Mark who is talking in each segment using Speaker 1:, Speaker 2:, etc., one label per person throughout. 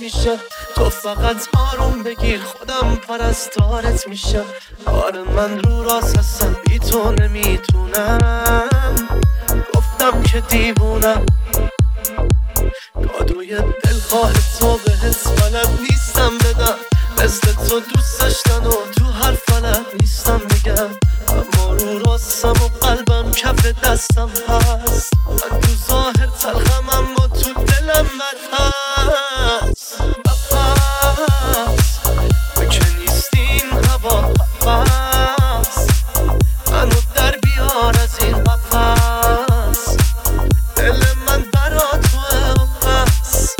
Speaker 1: میشه. تو فقط آروم بگیر خودم پرستارت میشم. آره من رو راست هستم بی تو نمیتونم. گفتم که دیوونم کادوی دلخواه تو بهت بلد نیستم بدم. مثل تو دوست داشتن و تو هر فلت نیستم بگم. اما رو راستم و قلبم کف دستم هست. من تو ظاهر تلخم اما تو دلم بد هست. تو که نیستی این هوا قفص. منو در بیار از این قفص. دل من برا توه و بس.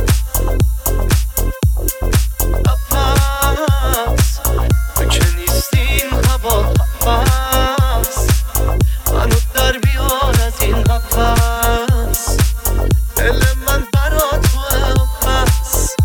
Speaker 1: تو که نیستی این هوا قفص. منو در بیار از این قفص. دل من برا توه و بس.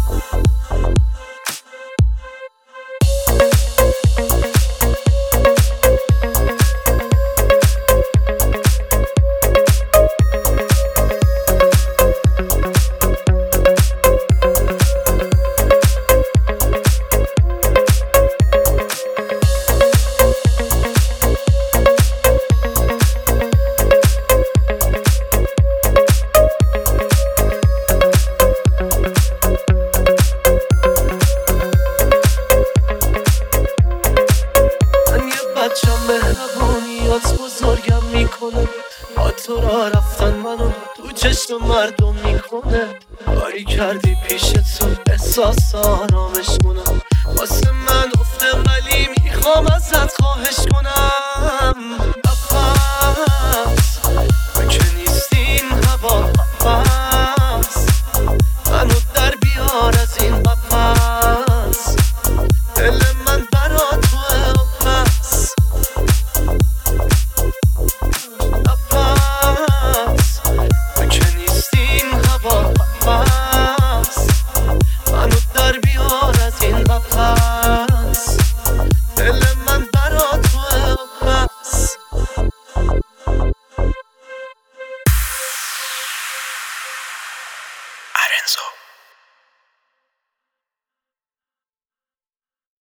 Speaker 1: بچم مهربونیات بزرگم میکنه. با تو را رفتن منو تو چشم مردم میکنه. کاری کردی پیش تو احساس آرامش کنم. واسه من افته ولی میخوام ازت خواهش کنم. نفس تو که نیستی این هوا قفص. منو در بیار از این قفص. دل من برا توه و بس. تو که نیستی این هوا قفص. منو در بیار از این قفص. دل من برا توه و بس.
Speaker 2: آرنزو